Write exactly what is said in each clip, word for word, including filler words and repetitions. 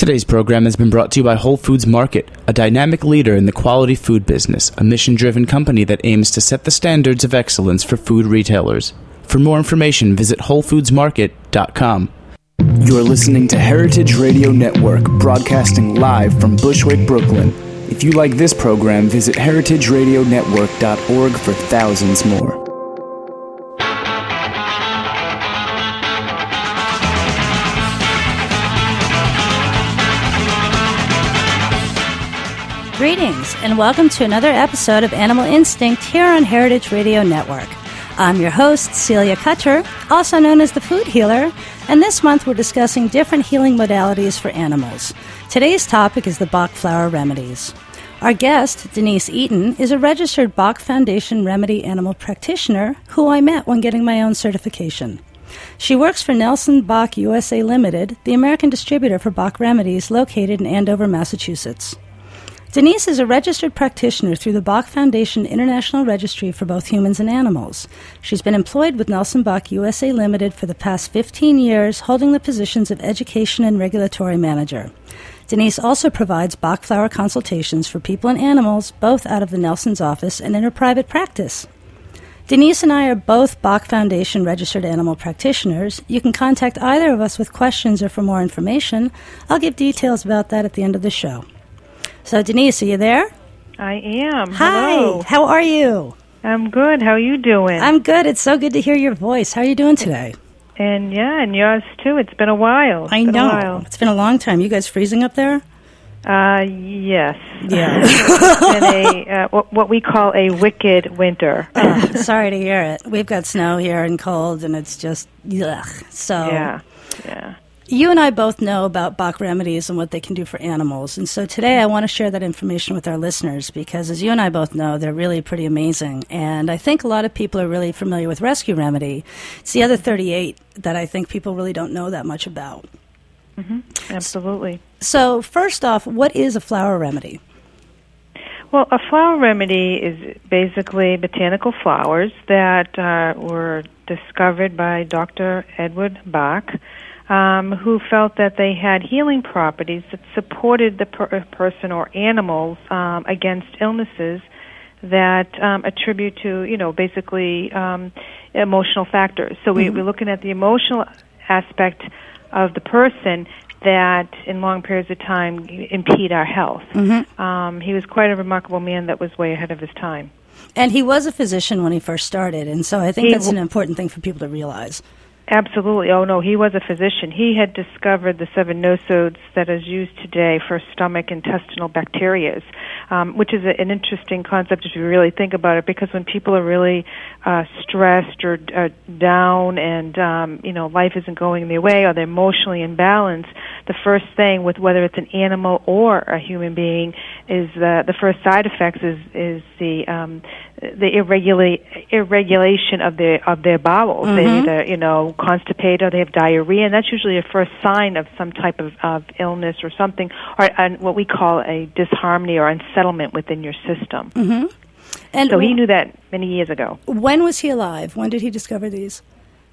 Today's program has been brought to you by Whole Foods Market, a dynamic leader in the quality food business, a mission-driven company that aims to set the standards of excellence for food retailers. For more information, visit whole foods market dot com. You're listening to Heritage Radio Network, broadcasting live from Bushwick, Brooklyn. If you like this program, visit heritage radio network dot org for thousands more. Greetings, and welcome to another episode of Animal Instinct here on Heritage Radio Network. I'm your host, Celia Kutcher, also known as the Food Healer, and this month we're discussing different healing modalities for animals. Today's topic is the Bach Flower Remedies. Our guest, Denise Eaton, is a registered Bach Foundation Remedy Animal Practitioner who I met when getting my own certification. She works for Nelson Bach U S A Limited, the American distributor for Bach Remedies located in Andover, Massachusetts. Denise is a registered practitioner through the Bach Foundation International Registry for both humans and animals. She's been employed with Nelson Bach U S A Limited for the past fifteen years, holding the positions of Education and Regulatory Manager. Denise also provides Bach flower consultations for people and animals, both out of the Nelson's office and in her private practice. Denise and I are both Bach Foundation registered animal practitioners. You can contact either of us with questions or for more information. I'll give details about that at the end of the show. So, Denise, are you there? I am. Hi. Hello. How are you? I'm good. How are you doing? I'm good. It's so good to hear your voice. How are you doing today? And, yeah, and yours, too. It's been a while. It's I been know. A while. It's been a long time. You guys freezing up there? Uh, yes. Yeah. It's been a, uh, what, what we call a wicked winter. Oh, sorry to hear it. We've got snow here and cold, and it's just, ugh. So, yeah, yeah. You and I both know about Bach remedies and what they can do for animals. And so today I want to share that information with our listeners because, as you and I both know, they're really pretty amazing. And I think a lot of people are really familiar with Rescue Remedy. It's the other thirty-eight that I think people really don't know that much about. Mm-hmm. Absolutely. So first off, what is a flower remedy? Well, a flower remedy is basically botanical flowers that uh, were discovered by Doctor Edward Bach, Um, who felt that they had healing properties that supported the per- person or animals um, against illnesses that um, attribute to, you know, basically um, emotional factors. So we, mm-hmm. we're looking at the emotional aspect of the person that, in long periods of time, impede our health. Mm-hmm. Um, he was quite a remarkable man that was way ahead of his time. And he was a physician when he first started, and so I think he that's w- an important thing for people to realize. Absolutely. Oh, no, he was a physician. He had discovered the seven nosodes that is used today for stomach intestinal bacteria, um, which is a, an interesting concept if you really think about it, because when people are really uh, stressed or uh, down and, um, you know, life isn't going their way or they're emotionally imbalanced, the first thing with whether it's an animal or a human being is uh, the first side effects is, is the um, the irregula- irregulation of their of their bowels. Mm-hmm. They either, you know, constipated or they have diarrhea, and that's usually a first sign of some type of, of illness or something, or uh, what we call a disharmony or unsettlement within your system. Mm-hmm. And so he knew that many years ago. When was he alive? When did he discover these?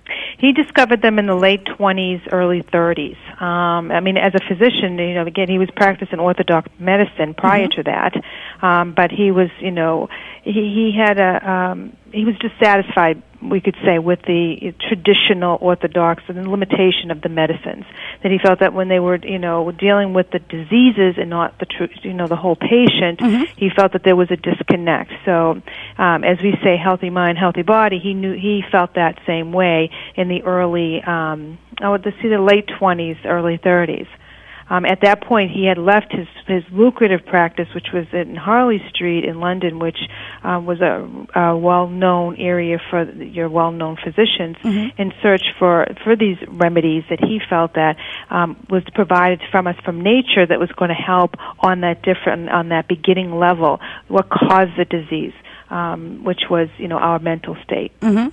He discovered them in the late twenties, early thirties. Um, I mean, as a physician, you know, again, he was practicing orthodox medicine prior mm-hmm. to that, um, but he was, you know, he, he had a, um, he was dissatisfied, we could say, with the traditional orthodox and the limitation of the medicines. That he felt that when they were, you know, dealing with the diseases and not the, tr- you know, the whole patient, mm-hmm. he felt that there was a disconnect. So, um, as we say, healthy mind, healthy body. He knew he felt that same way in the early, um, I would see the late twenties, early thirties. Um, at that point, he had left his, his lucrative practice, which was in Harley Street in London, which um, was a, a well-known area for your well-known physicians, mm-hmm. in search for, for these remedies that he felt that um, was provided from us from nature that was going to help on that different, on that beginning level, what caused the disease, um, which was, you know, our mental state. Mm-hmm.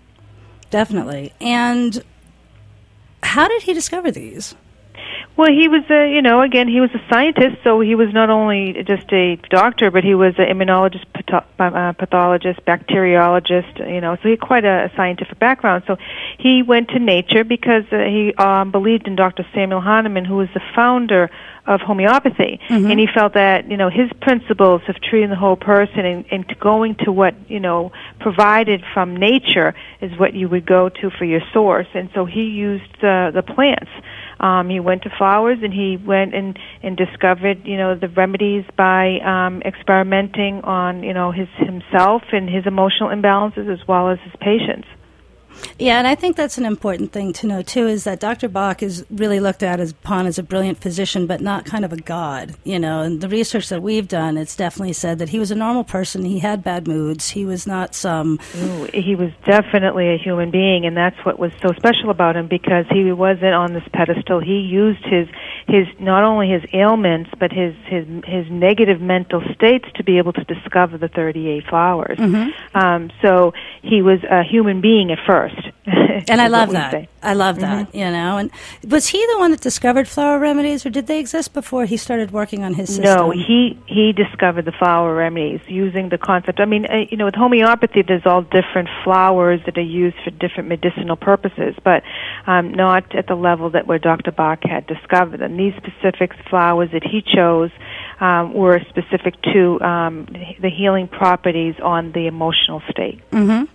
Definitely. And how did he discover these? Well, he was a, you know, again, he was a scientist, so he was not only just a doctor, but he was an immunologist, patho- uh, pathologist, bacteriologist, you know, so he had quite a, a scientific background. So he went to nature because uh, he um, believed in Doctor Samuel Hahnemann, who was the founder of homeopathy, Mm-hmm. and he felt that, you know, his principles of treating the whole person and, and to going to what, you know, provided from nature is what you would go to for your source. And so he used uh, the plants. Um, he went to flowers, and he went and, and discovered, you know, the remedies by um, experimenting on, you know, his himself and his emotional imbalances as well as his patients. Yeah, and I think that's an important thing to know, too, is that Doctor Bach is really looked at as upon as a brilliant physician, but not kind of a god, you know. And the research that we've done, it's definitely said that he was a normal person. He had bad moods. He was not some... Ooh, he was definitely a human being, and that's what was so special about him, because he wasn't on this pedestal. He used his, his not only his ailments, but his, his, his negative mental states to be able to discover the thirty-eight flowers. Mm-hmm. Um, so he was a human being at first. And I love that. Say. I love that, mm-hmm. you know. And was he the one that discovered flower remedies, or did they exist before he started working on his system? No, he he discovered the flower remedies using the concept. I mean, uh, you know, with homeopathy, there's all different flowers that are used for different medicinal purposes, but um, not at the level that where Doctor Bach had discovered them. These specific flowers that he chose um, were specific to um, the healing properties on the emotional state. Mm-hmm.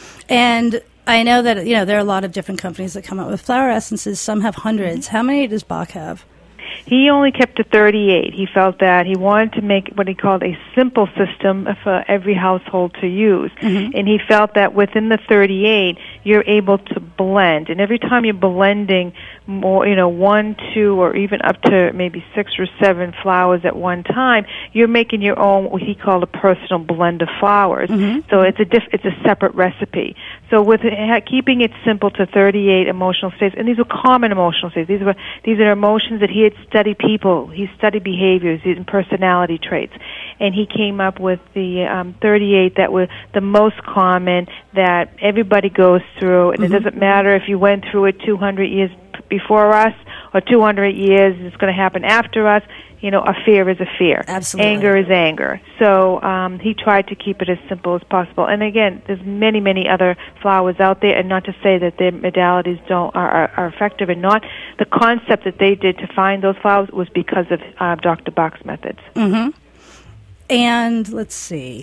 And I know that, you know, there are a lot of different companies that come out with flower essences. Some have hundreds. Mm-hmm. How many does Bach have? He only kept to thirty-eight. He felt that he wanted to make what he called a simple system for every household to use. Mm-hmm. And he felt that within the thirty-eight, you're able to blend. And every time you're blending more, you know, one, two, or even up to maybe six or seven flowers at one time, you're making your own, what he called a personal blend of flowers. Mm-hmm. So it's a diff- it's a separate recipe. So with uh, keeping it simple to thirty-eight emotional states, and these were common emotional states. These were these are emotions that he had studied people, he studied behaviors and personality traits, and he came up with the um, thirty-eight that were the most common that everybody goes through, and mm-hmm. it doesn't matter if you went through it two hundred years before us or two hundred years. It's going to happen after us. You know, a fear is a fear. Absolutely. Anger is anger. So um, he tried to keep it as simple as possible. And again, there's many, many other flowers out there, and not to say that their modalities don't are, are, are effective or not. The concept that they did to find those flowers was because of uh, Doctor Bach's methods. Mm-hmm. And let's see.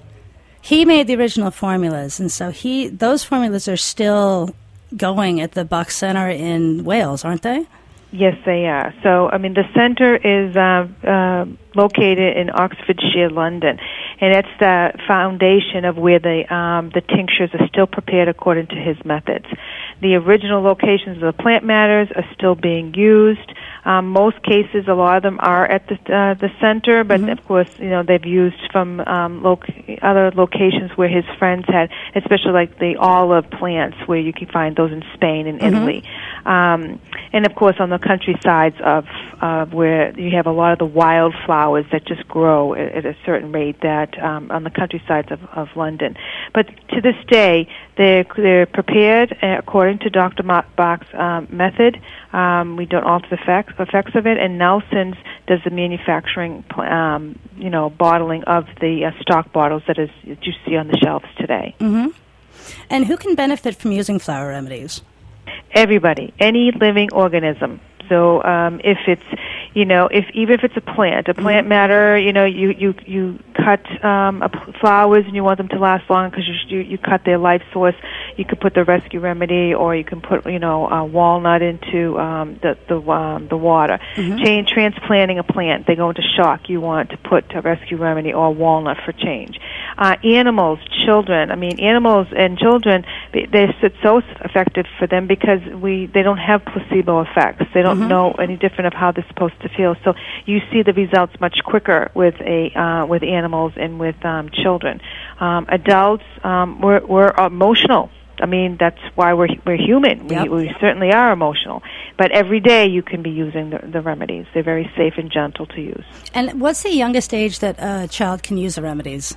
He made the original formulas, and so he those formulas are still going at the Bach Center in Wales, aren't they? Yes, they are. So, I mean, the center is uh, uh, located in Oxfordshire, London, and it's the foundation of where the um, the tinctures are still prepared according to his methods. The original locations of the plant matters are still being used. Um, most cases, a lot of them are at the uh, the center, but mm-hmm. of course, you know, they've used from um, loc- other locations where his friends had, especially like the olive plants, where you can find those in Spain and mm-hmm. Italy, um, and of course on the countrysides of of where you have a lot of the wildflowers that just grow at, at a certain rate. That um, on the countrysides of, of London, but to this day, they're they're prepared according to Doctor Bach's um, method. Um, we don't alter the effects, effects of it, and Nelson's does the manufacturing, um, you know, bottling of the uh, stock bottles that is that you see on the shelves today. Mm-hmm. And who can benefit from using flower remedies? Everybody, any living organism. So um, if it's, you know, if even if it's a plant, a plant mm-hmm. matter, you know, you you you cut um, a p- flowers and you want them to last long because you, you you cut their life source. You could put the rescue remedy, or you can put, you know, a walnut into um, the the um, the water. Mm-hmm. Change transplanting a plant, they go into shock. You want to put a rescue remedy or a walnut for change. Uh, animals, children. I mean, animals and children, they, they're so effective for them because we they don't have placebo effects. They don't mm-hmm. know any different of how they're supposed to feel. So you see the results much quicker with a uh, with animals and with um, children. Um, adults, um, we're, we're emotional. I mean, that's why we're we're human. Yep. We, we certainly are emotional. But every day you can be using the, the remedies. They're very safe and gentle to use. And what's the youngest age that a child can use the remedies?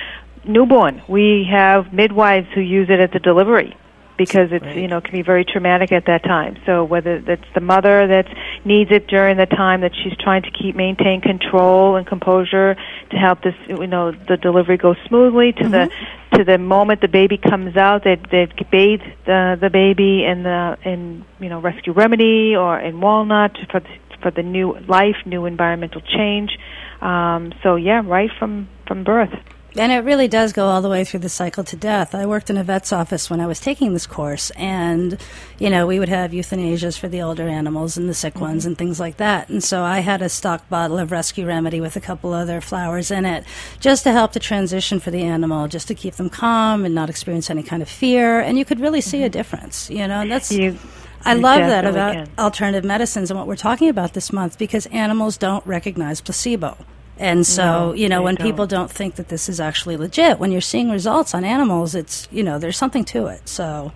Newborn. We have midwives who use it at the delivery, because it's, right. you know, can be very traumatic at that time. So whether that's the mother that needs it during the time that she's trying to keep maintain control and composure to help this, you know, the delivery go smoothly, to mm-hmm. the to the moment the baby comes out, they they bathe the the baby in the in you know rescue remedy or in walnut for for the new life, new environmental change. Um, so yeah, right from, from birth. And it really does go all the way through the cycle to death. I worked in a vet's office when I was taking this course, and, you know, we would have euthanasias for the older animals and the sick mm-hmm. ones and things like that. And so I had a stock bottle of Rescue Remedy with a couple other flowers in it just to help the transition for the animal, just to keep them calm and not experience any kind of fear. And you could really see mm-hmm. a difference, you know, and that's... You- I love that about can. alternative medicines and what we're talking about this month, because animals don't recognize placebo. And so, no, you know, when don't. people don't think that this is actually legit, when you're seeing results on animals, it's, you know, there's something to it. So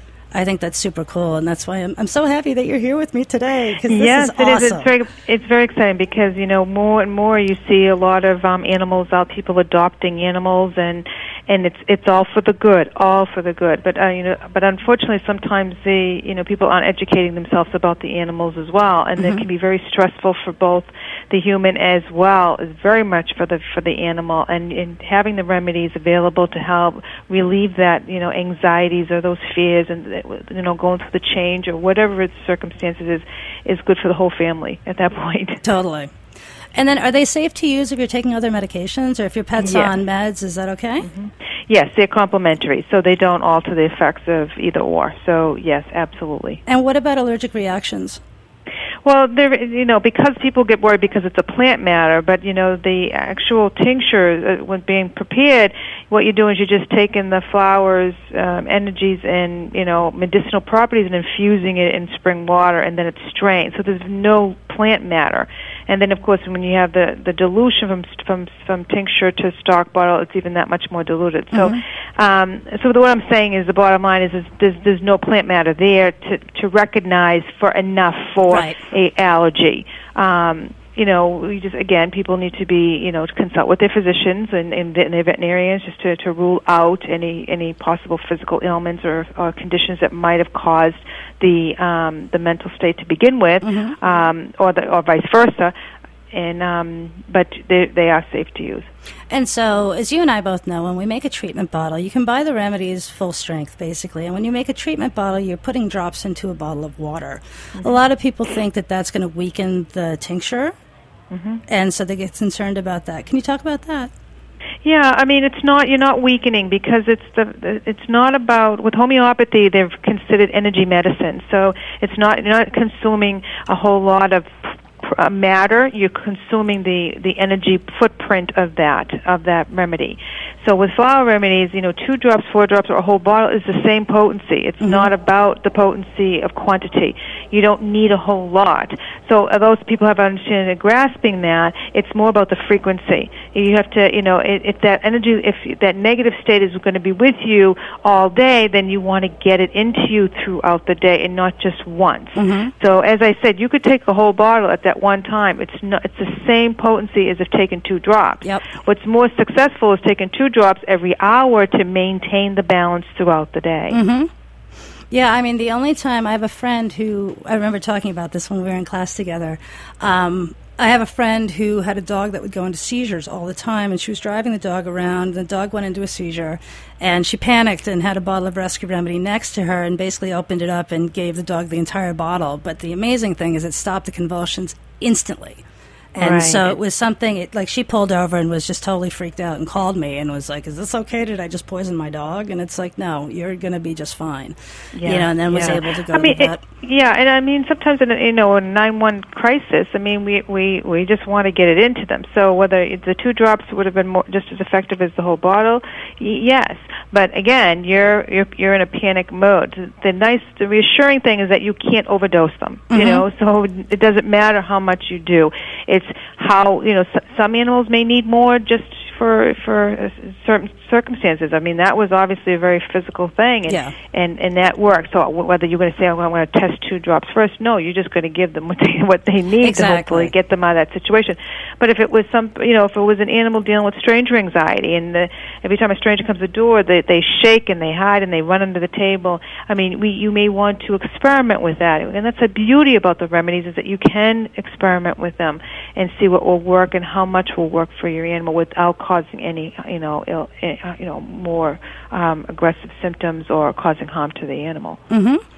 I think that's super cool, and that's why I'm, I'm so happy that you're here with me today, because this yes, is awesome. Yes, it is. It's very, it's very exciting because, you know, more and more you see a lot of um, animals out, people adopting animals, and and it's it's all for the good, all for the good. But uh, you know, but unfortunately, sometimes the you know people aren't educating themselves about the animals as well, and mm-hmm. it can be very stressful for both the human as well as very much for the for the animal. And, and having the remedies available to help relieve that you know anxieties or those fears, and you know going through the change or whatever its circumstances is, is good for the whole family at that point. Totally. And then, are they safe to use if you're taking other medications, or if your pet's yes. on meds? Is that okay? Mm-hmm. Yes, they're complementary, so they don't alter the effects of either or. So, yes, absolutely. And what about allergic reactions? Well, there, you know, because people get worried because it's a plant matter, but, you know, the actual tincture, uh, when being prepared, what you're doing is you're just taking the flower's um, energies and, you know, medicinal properties and infusing it in spring water, and then it's strained. So there's no plant matter. And then, of course, when you have the, the dilution from from from tincture to stock bottle, it's even that much more diluted. So, mm-hmm. um, so what I'm saying is the bottom line is, is there's, there's no plant matter there to, to recognize for enough for right. a allergy. Um, you know, we just again, people need to be, you know, to consult with their physicians and, and, and their veterinarians just to, to rule out any any possible physical ailments or, or conditions that might have caused the um, the mental state to begin with, mm-hmm. um, or the, or vice versa. And um, but they they are safe to use. And so, as you and I both know, when we make a treatment bottle, you can buy the remedies full strength, basically. And when you make a treatment bottle, you're putting drops into a bottle of water. Mm-hmm. A lot of people think that that's going to weaken the tincture, mm-hmm. and so they get concerned about that. Can you talk about that? Yeah, I mean, it's not, you're not weakening, because it's the, it's not about, with homeopathy, they've considered energy medicine. So it's not, you're not consuming a whole lot of Uh, matter. You're consuming the, the energy footprint of that of that remedy. So with flower remedies, you know, two drops, four drops, or a whole bottle is the same potency. It's mm-hmm. not about the potency of quantity. You don't need a whole lot. So uh, those people have understanding and grasping that, it's more about the frequency. You have to, you know, if, if that energy, if that negative state is going to be with you all day, then you want to get it into you throughout the day and not just once. Mm-hmm. So as I said, you could take a whole bottle at that one time. It's not, it's the same potency as if taking two drops. Yep. What's more successful is taking two drops every hour to maintain the balance throughout the day. Mm-hmm. Yeah, I mean, the only time I have a friend who, I remember talking about this when we were in class together. Um, I have a friend who had a dog that would go into seizures all the time, and she was driving the dog around. The dog went into a seizure, and she panicked and had a bottle of Rescue Remedy next to her and basically opened it up and gave the dog the entire bottle. But the amazing thing is it stopped the convulsions instantly. And right. so it was something, it, like she pulled over and was just totally freaked out and called me and was like, is this okay? Did I just poison my dog? And it's like, no, you're going to be just fine. Yeah, you know, and then yeah. was able to go I mean, to the vet. It, yeah, and I mean, sometimes in a, you know, a nine one crisis, I mean, we, we, we just want to get it into them. So whether the two drops would have been more, just as effective as the whole bottle, y- yes. But again, you're, you're you're in a panic mode. The nice, the reassuring thing is that you can't overdose them. Mm-hmm. You know, so it doesn't matter how much you do. It's how, you know, s- some animals may need more just for for uh, certain circumstances. I mean, that was obviously a very physical thing, and yeah. and, and that worked. So w- whether you're going to say, oh, I'm going to test two drops first, no, you're just going to give them what they what they need exactly. to hopefully get them out of that situation. But if it was some, you know, if it was an animal dealing with stranger anxiety, and the, every time a stranger comes to the door, they they shake and they hide and they run under the table. I mean, we you may want to experiment with that, and that's the beauty about the remedies, is that you can experiment with them and see what will work and how much will work for your animal without causing any, you know, ill, you know, more um, aggressive symptoms or causing harm to the animal. Mm-hmm.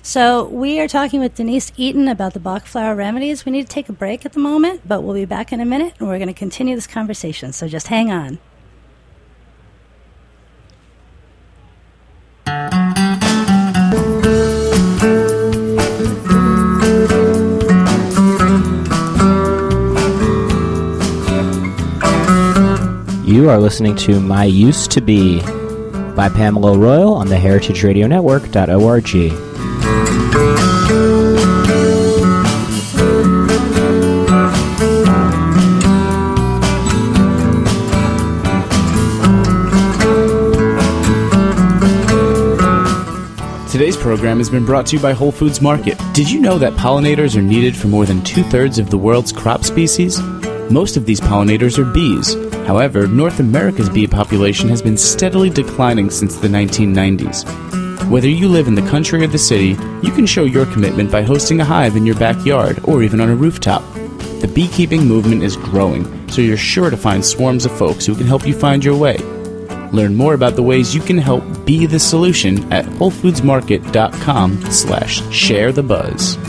So we are talking with Denise Eaton about the Bach flower remedies. We need to take a break at the moment, but we'll be back in a minute, and we're going to continue this conversation. So just hang on. You are listening to My Used to Be by Pamela Royal on the heritage radio network dot org. Today's program has been brought to you by Whole Foods Market. Did you know that pollinators are needed for more than two-thirds of the world's crop species? Most of these pollinators are bees. However, North America's bee population has been steadily declining since the nineteen nineties. Whether you live in the country or the city, you can show your commitment by hosting a hive in your backyard or even on a rooftop. The beekeeping movement is growing, so you're sure to find swarms of folks who can help you find your way. Learn more about the ways you can help be the solution at wholefoodsmarket.com slash share the buzz.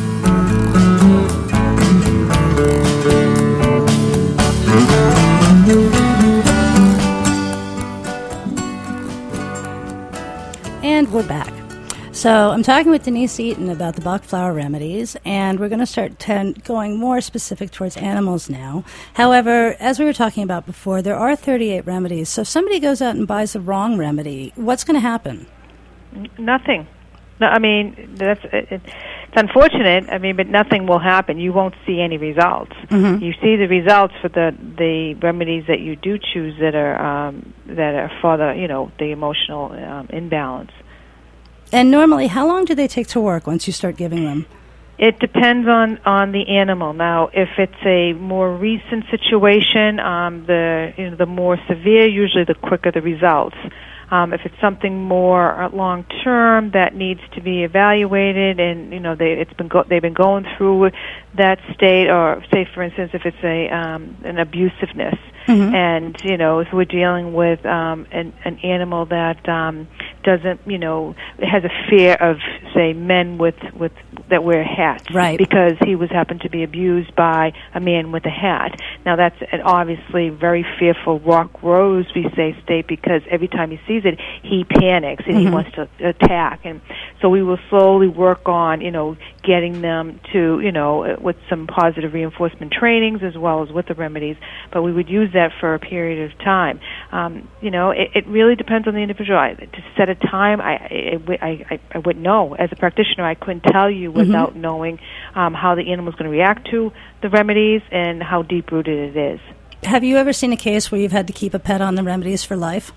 And we're back. So I'm talking with Denise Eaton about the Bach flower remedies, and we're going to start ten- going more specific towards animals now. However, as we were talking about before, there are thirty-eight remedies. So if somebody goes out and buys the wrong remedy, what's going to happen? Nothing. No, I mean, that's it, it's unfortunate. I mean, but nothing will happen. You won't see any results. Mm-hmm. You see the results for the the remedies that you do choose that are um, that are for the you know the emotional um, imbalance. And normally, how long do they take to work once you start giving them? It depends on, on the animal. Now, if it's a more recent situation, um, the you know, the more severe, usually the quicker the results. Um, if it's something more long term that needs to be evaluated, and you know they it's been go- they've been going through that state, or say for instance, if it's a um, an abusiveness, mm-hmm. and you know if we're dealing with um, an, an animal that um, doesn't you know has a fear of say men with with that wear hats, right? Because he was happened to be abused by a man with a hat. Now that's an obviously very fearful rock rose, we say, state, because every time he sees it, he panics and mm-hmm. he wants to attack. And so we will slowly work on, you know, getting them to, you know, with some positive reinforcement trainings as well as with the remedies. But we would use that for a period of time. Um, you know, it, it really depends on the individual. I, to set a time, I, I, I, I wouldn't know. As a practitioner, I couldn't tell you without mm-hmm. knowing um, how the animal is going to react to the remedies and how deep-rooted it is. Have you ever seen a case where you've had to keep a pet on the remedies for life?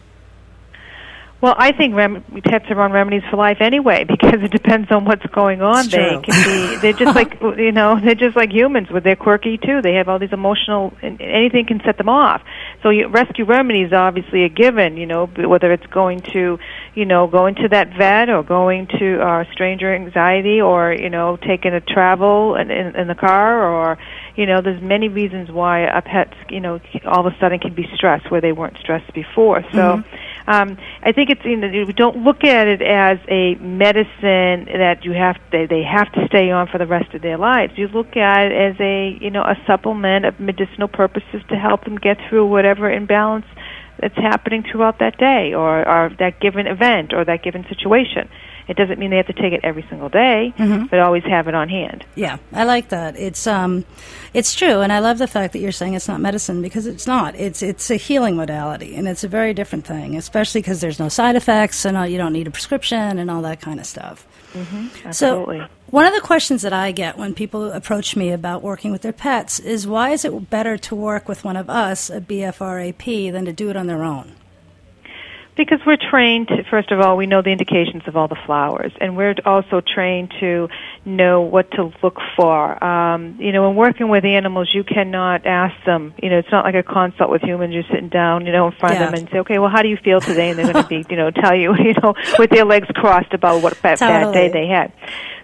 Well, I think rem- pets are on remedies for life anyway, because it depends on what's going on. It's they true. can be, they're just like, you know, they're just like humans, where they're quirky too. They have all these emotional, anything can set them off. So you, rescue remedies are obviously a given, you know, whether it's going to, you know, going to that vet or going to uh, stranger anxiety, or, you know, taking a travel in, in, in the car, or, you know, there's many reasons why a pet, you know, all of a sudden can be stressed where they weren't stressed before. So mm-hmm. um, I think it's, you know, we don't look at it as a medicine that you have to, they have to stay on for the rest of their lives. You look at it as a, you know, a supplement of medicinal purposes to help them get through whatever imbalance that's happening throughout that day, or, or that given event, or that given situation. It doesn't mean they have to take it every single day, mm-hmm. but always have it on hand. Yeah, I like that. It's um, it's true, and I love the fact that you're saying it's not medicine, because it's not. It's it's a healing modality, and it's a very different thing, especially because there's no side effects, and you don't need a prescription and all that kind of stuff. Mm-hmm. Absolutely. So one of the questions that I get when people approach me about working with their pets is, why is it better to work with one of us, a B F R A P, than to do it on their own? Because we're trained, to, first of all, we know the indications of all the flowers, and we're also trained to know what to look for. Um, you know, when working with animals, you cannot ask them, you know, it's not like a consult with humans. You're sitting down, you know, in front yeah. of them and say, okay, well, how do you feel today? And they're going to be, you know, tell you, you know, with their legs crossed about what bad, totally. bad day they had.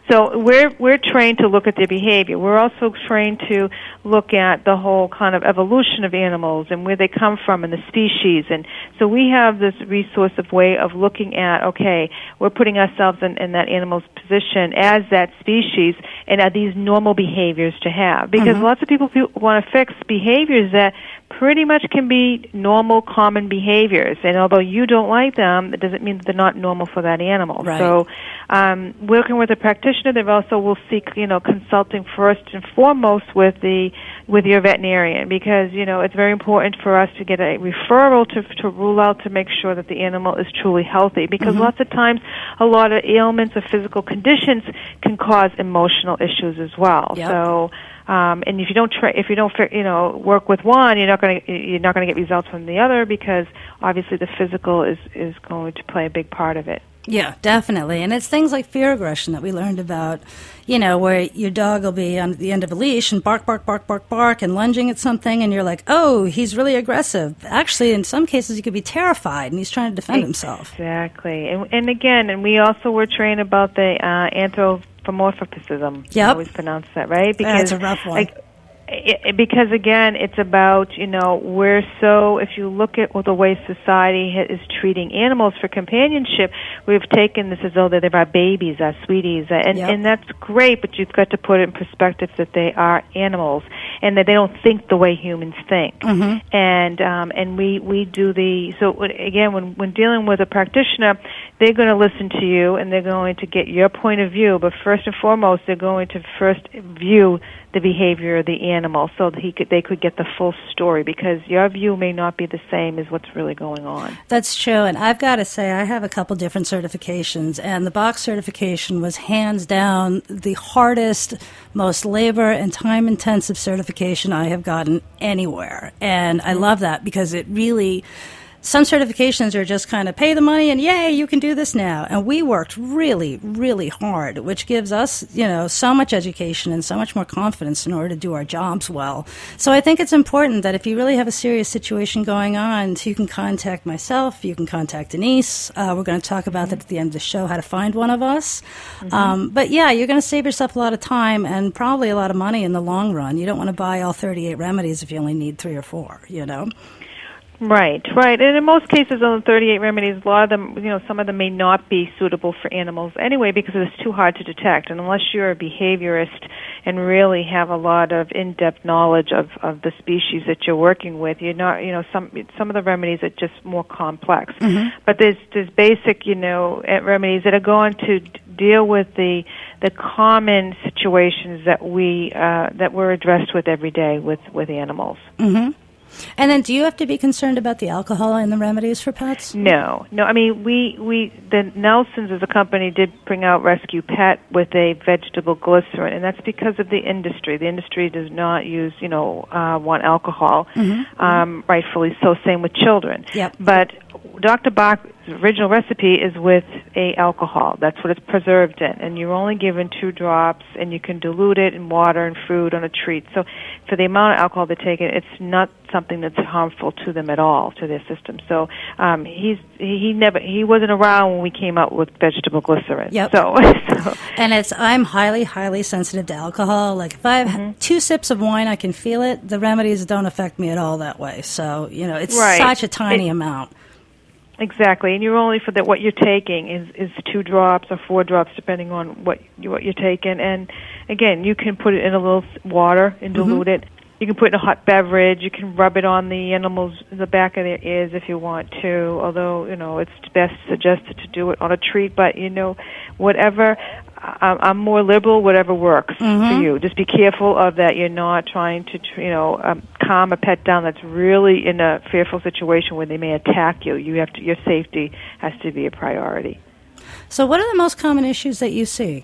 So we're we're trained to look at their behavior. We're also trained to look at the whole kind of evolution of animals and where they come from and the species. And so we have this resource of way of looking at, okay, we're putting ourselves in, in that animal's position as that species, and are these normal behaviors to have? Because mm-hmm. lots of people want to fix behaviors that pretty much can be normal, common behaviors. And although you don't like them, it doesn't mean that they're not normal for that animal. Right. So um, working with a practitioner, they also will seek, you know, consulting first and foremost with the with your veterinarian, because, you know, it's very important for us to get a referral to to rule out, to make sure that the animal is truly healthy. Because mm-hmm. lots of times a lot of ailments or physical conditions can cause emotional issues as well. Yep. So Um, and if you don't try, if you don't, you know, work with one, you're not going to you're not going to get results from the other, because obviously the physical is is going to play a big part of it. Yeah, definitely. And it's things like fear aggression that we learned about, you know, where your dog will be on the end of a leash and bark, bark, bark, bark, bark, and lunging at something, and you're like, oh, he's really aggressive. Actually, in some cases, he could be terrified, and he's trying to defend himself. Exactly. And, and again, and we also were trained about the uh, anthropomorphism. Yep. I always pronounce that right. Because, That's a rough one. Like, It, because again, it's about, you know, we're so, if you look at the way society ha- is treating animals for companionship, we've taken this as though they're our babies, our sweeties, and, yep. and that's great, but you've got to put it in perspective that they are animals and that they don't think the way humans think. Mm-hmm. And um, and we, we do the, so again, when, when dealing with a practitioner, they're going to listen to you and they're going to get your point of view, but first and foremost, they're going to first view the behavior of the animal so that he could, they could get the full story, because your view may not be the same as what's really going on. That's true, and I've got to say I have a couple different certifications, and the box certification was hands down the hardest, most labor and time-intensive certification I have gotten anywhere, and I love that because it really... Some certifications are just kind of pay the money and yay, you can do this now. And we worked really, really hard, which gives us, you know, so much education and so much more confidence in order to do our jobs well. So I think it's important that if you really have a serious situation going on, you can contact myself, you can contact Denise. Uh, we're going to talk about that at the end of the show, how to find one of us. Mm-hmm. Um, but yeah, you're going to save yourself a lot of time and probably a lot of money in the long run. You don't want to buy all thirty-eight remedies if you only need three or four, you know? Right, right. And in most cases on the thirty-eight remedies, a lot of them, you know, some of them may not be suitable for animals anyway because it's too hard to detect. And unless you're a behaviorist and really have a lot of in-depth knowledge of, of the species that you're working with, you're not, you know, some some of the remedies are just more complex. Mm-hmm. But there's there's basic, you know, remedies that are going to deal with the the common situations that we uh, that we're addressed with every day with with animals. Mm-hmm. And then do you have to be concerned about the alcohol in the remedies for pets? No. No, I mean, we, we the Nelsons as a company did bring out Rescue Pet with a vegetable glycerin, and that's because of the industry. The industry does not use, you know, uh, want alcohol, mm-hmm. um, rightfully so, same with children. Yep. But Doctor Bach's original recipe is with a alcohol. That's what it's preserved in. And you're only given two drops, and you can dilute it in water and food on a treat. So for the amount of alcohol they take, it's not something that's harmful to them at all, to their system. So um, he's he never he wasn't around when we came out with vegetable glycerin. Yep. So, so. And it's I'm highly, highly sensitive to alcohol. Like if I have mm-hmm. two sips of wine, I can feel it. The remedies don't affect me at all that way. So, you know, it's right. such a tiny it, amount. Exactly, and you're only for that. What you're taking is is two drops or four drops, depending on what you, what you're taking. And again, you can put it in a little water and dilute mm-hmm. it. You can put it in a hot beverage. You can rub it on the animals, the back of their ears, if you want to. Although you know it's best suggested to do it on a treat. But you know, whatever. I'm more liberal, whatever works mm-hmm. for you. Just be careful of that. You're not trying to, you know, um, calm a pet down that's really in a fearful situation where they may attack you. You have to. Your safety has to be a priority. So, what are the most common issues that you see?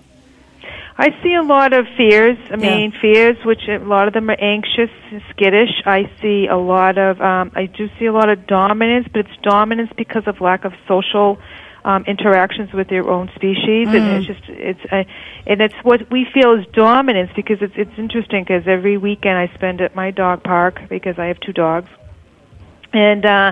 I see a lot of fears. I yeah. mean, fears, which a lot of them are anxious, skittish. I see a lot of. Um, I do see a lot of dominance, but it's dominance because of lack of social. Um, interactions with their own species, mm. and it's just it's uh, and it's what we feel is dominance because it's it's interesting because every weekend I spend at my dog park because I have two dogs, and uh,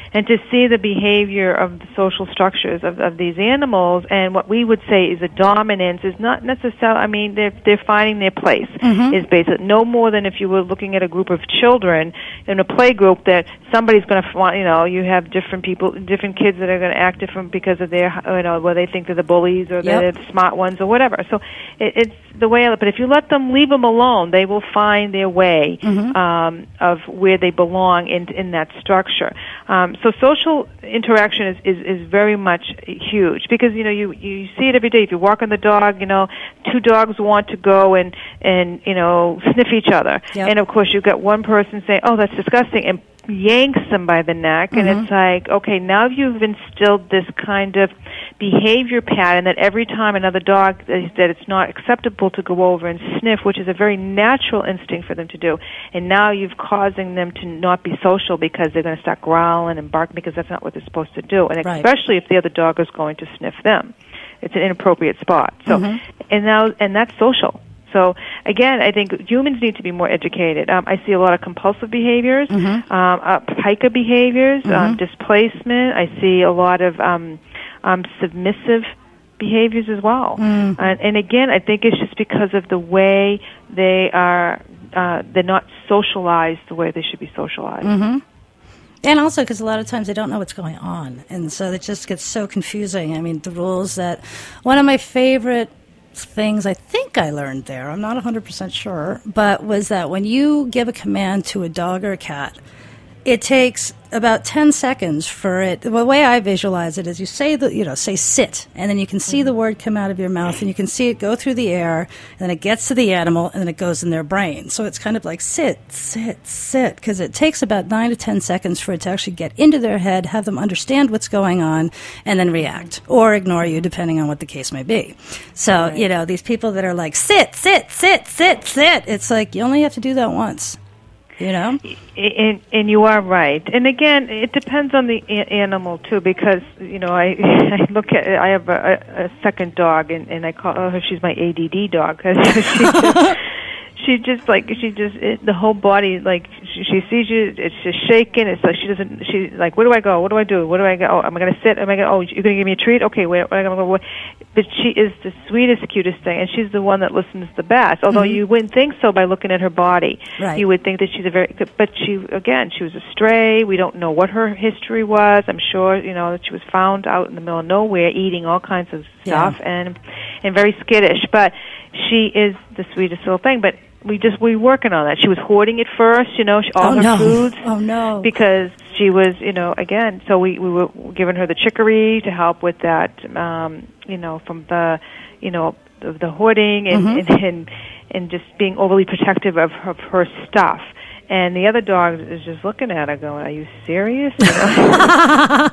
and to see the behavior of the social structures of, of these animals, and what we would say is a dominance is not necessarily, I mean, they're, they're finding their place, mm-hmm. is basically no more than if you were looking at a group of children in a play group that somebody's going to, you know, you have different people, different kids that are going to act different because of their, you know, where they think they're the bullies or yep. they're the smart ones or whatever. So it, it's the way, but if you let them, leave them alone, they will find their way mm-hmm. um, of where they belong in in that structure. Um, so social interaction is, is, is very much huge because, you know, you, you see it every day. If you're walking the dog, you know, two dogs want to go and, and you know, sniff each other. Yep. And, of course, you've got one person saying, oh, that's disgusting, and yanks them by the neck, and mm-hmm. it's like, okay, now you've instilled this kind of behavior pattern that every time another dog, that it's not acceptable to go over and sniff, which is a very natural instinct for them to do, and now you've causing them to not be social because they're going to start growling and barking because that's not what they're supposed to do, and right. especially if the other dog is going to sniff them. It's an inappropriate spot. So, mm-hmm. and now, and that's social. So, again, I think humans need to be more educated. Um, I see a lot of compulsive behaviors, mm-hmm. um, uh, pica behaviors, mm-hmm. um, displacement. I see a lot of um, um, submissive behaviors as well. Mm. And, and, again, I think it's just because of the way they are, uh, they're not socialized the way they should be socialized. Mm-hmm. And also because a lot of times they don't know what's going on. And so it just gets so confusing. I mean, the rules that one of my favorite things I think I learned there, I'm not one hundred percent sure, but was that when you give a command to a dog or a cat, it takes about ten seconds for it. The way I visualize it is you say the, you know, say sit, and then you can see mm-hmm. the word come out of your mouth, and you can see it go through the air, and then it gets to the animal, and then it goes in their brain. So it's kind of like sit, sit, sit, because it takes about nine to ten seconds for it to actually get into their head, have them understand what's going on, and then react or ignore you, depending on what the case may be. So, right. you know, these people that are like sit, sit, sit, sit, sit, it's like you only have to do that once. You know, and, and you are right. And again, it depends on the a- animal too, because you know, I I look at I have a, a second dog, and, and I call her, she's my A D D dog because she just, she just like she just it, the whole body like she, she sees you, it's just shaking. It's like she doesn't. She's like, where do I go? What do I do? What do I go? Oh, am I going to sit? Am I going? Oh, you're going to give me a treat? Okay, where? where am I going to go? But she is the sweetest, cutest thing, and she's the one that listens the best. Although mm-hmm. you wouldn't think so by looking at her body. Right. You would think that she's a very, but she, again, she was a stray. We don't know what her history was. I'm sure, you know, that she was found out in the middle of nowhere eating all kinds of stuff yeah. and and very skittish. But she is the sweetest little thing. But we just, we were working on that. She was hoarding it first, you know, all oh, her no. foods. Oh, no. Because she was, you know, again, so we, we were giving her the chicory to help with that, um, you know, from the, you know, the, the hoarding and, mm-hmm. and, and and just being overly protective of her, of her stuff. And the other dog is just looking at her going, are you serious? You know?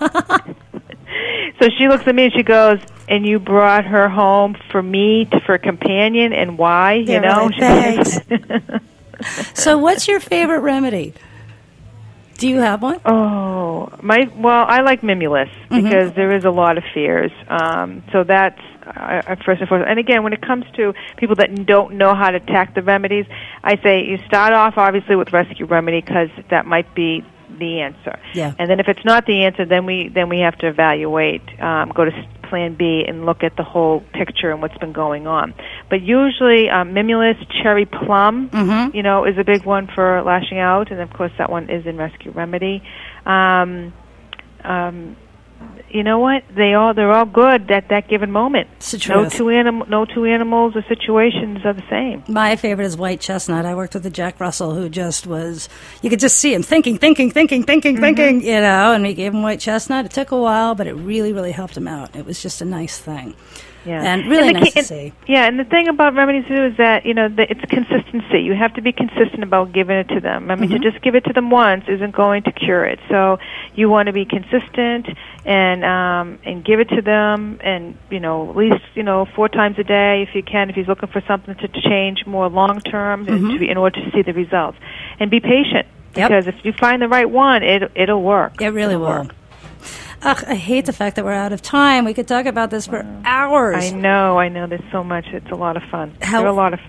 So she looks at me and she goes, and you brought her home for me, to, for a companion, and why? You yeah, know? Right. Thanks. So what's your favorite remedy? Do you have one? Oh, my, well, I like Mimulus because mm-hmm. there is a lot of fears. Um, so that's, uh, first and foremost. And again, when it comes to people that don't know how to attack the remedies, I say you start off, obviously, with Rescue Remedy because that might be the answer. Yeah. And then if it's not the answer, then we then we have to evaluate, um, go to Plan B and look at the whole picture and what's been going on. But usually, um, Mimulus, Cherry Plum, mm-hmm. you know, is a big one for lashing out, and of course that one is in Rescue Remedy. Um, um, you know what? They all they're all good at that given moment. It's the truth. No two anim- no two animals or situations are the same. My favorite is White Chestnut. I worked with a Jack Russell who just was, you could just see him thinking, thinking, thinking, thinking, mm-hmm. thinking, you know, and we gave him White Chestnut. It took a while, but it really, really helped him out. It was just a nice thing. Yeah. And really and the, nice to and, see. Yeah, and the thing about remedies too is that, you know, the, it's consistency. You have to be consistent about giving it to them. I mean, mm-hmm. to just give it to them once isn't going to cure it. So you want to be consistent and um, and give it to them, and you know, at least you know four times a day if you can. If he's looking for something to change more long term, mm-hmm. to be, in order to see the results, and be patient yep. because if you find the right one, it it'll work. It really it'll will. Work. Ugh, I hate the fact that we're out of time. We could talk about this for hours. I know, I know. There's so much. It's a lot of fun. How, They're a lot of fun.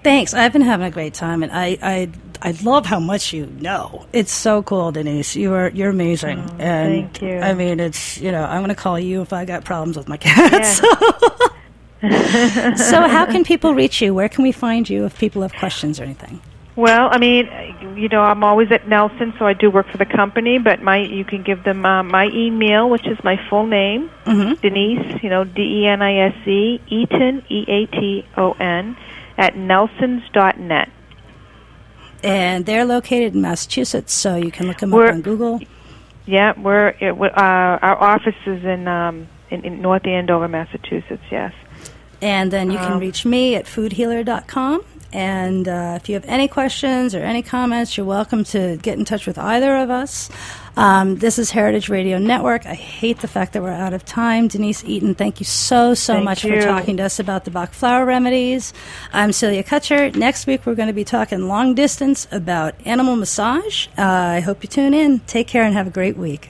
Thanks. I've been having a great time, and I, I, I love how much you know. It's so cool, Denise. You are you're amazing. Oh, and thank you. I mean, it's you know, I'm going to call you if I got problems with my cats. Yeah. So, how can people reach you? Where can we find you if people have questions or anything? Well, I mean, you know, I'm always at Nelson, so I do work for the company. But my, you can give them uh, my email, which is my full name, Mm-hmm. Denise, you know, D E N I S E, Eaton, E A T O N, at nelsons dot net. And they're located in Massachusetts, so you can look them We're- up on Google. Yeah, we're, it, we're uh, our office is in, um, in in North Andover, Massachusetts. Yes. And then you can Um, reach me at food healer dot com. And uh, if you have any questions or any comments, you're welcome to get in touch with either of us. Um, this is Heritage Radio Network. I hate the fact that we're out of time. Denise Eaton, thank you so, so Thank much you. for talking to us about the Bach flower remedies. I'm Celia Kutcher. Next week, we're going to be talking long distance about animal massage. Uh, I hope you tune in. Take care and have a great week.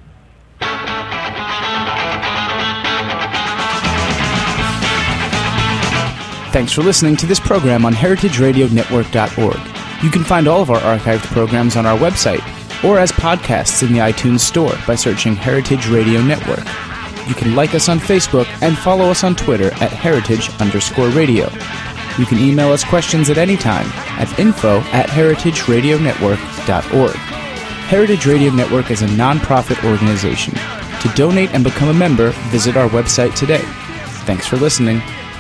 Thanks for listening to this program on heritage radio network dot org. You can find all of our archived programs on our website or as podcasts in the iTunes Store by searching Heritage Radio Network. You can like us on Facebook and follow us on Twitter at heritage underscore radio. You can email us questions at any time at info at heritage radio network dot org. Heritage Radio Network is a non-profit organization. To donate and become a member, visit our website today. Thanks for listening.